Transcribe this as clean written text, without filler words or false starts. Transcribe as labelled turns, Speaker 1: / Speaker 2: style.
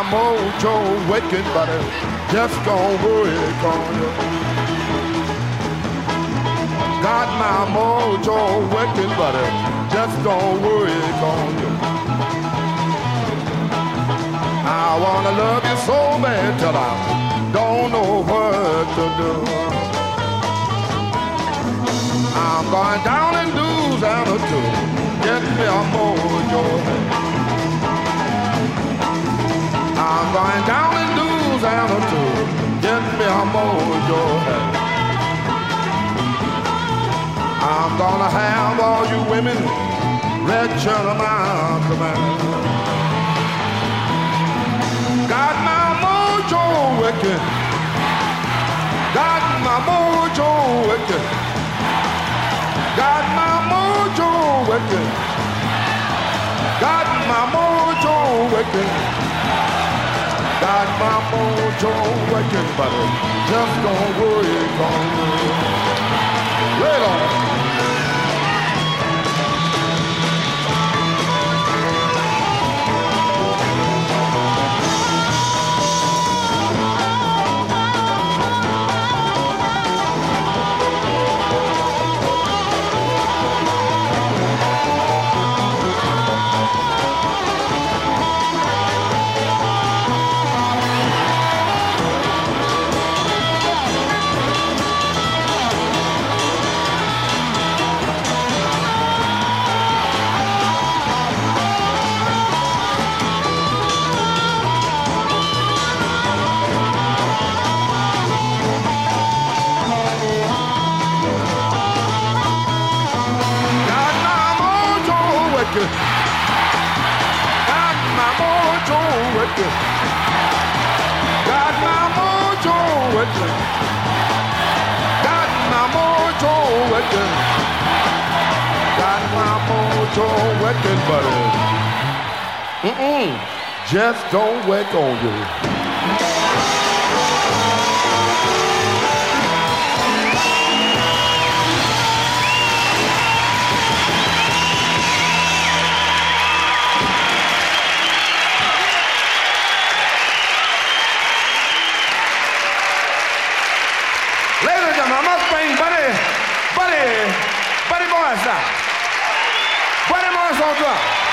Speaker 1: mojo working, but it just don't work on you. Got my mojo working, but it just don't work on you. I wanna love you so bad till I don't know what to do. I'm going down in Louisiana to get me a mojo. I'm going down in Louisiana to get me a mojo. I'm gonna have all you women red shirt on my command. Got my mojo working. Got my mojo working. Got my mojo working. Got my mojo working. Got my mojo working, but it just don't work on me. Lay it on. Got my mojo working. Got my mojo working. Got my mojo working. Got my mojo working, but it just don't work on you. Buddy Morris out. Buddy Morris on drum.